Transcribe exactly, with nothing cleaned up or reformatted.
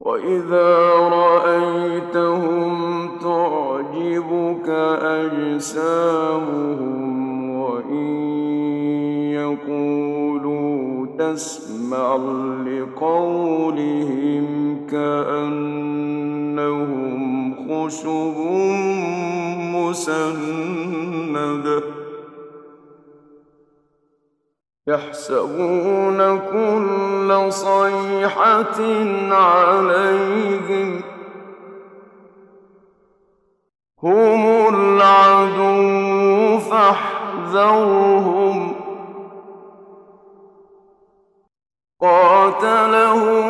وَإِذَا رَأَيْتَهُمْ تُعْجِبُكَ أَجْسَامُهُمْ وَإِن يَقُولُوا تَسْمَعْ لِقَوْلِهِمْ كَأَنَّهُمْ خُشُبٌ مُّسَنَّدَةٌ يَحْسَبُونَ كُلَّ صَيْحَةٍ عَلَيْهِمْ ۚ هُمُ الْعَدُوُّ فَاحْذَرْهُمْ ۚ قَاتَلَهُمُ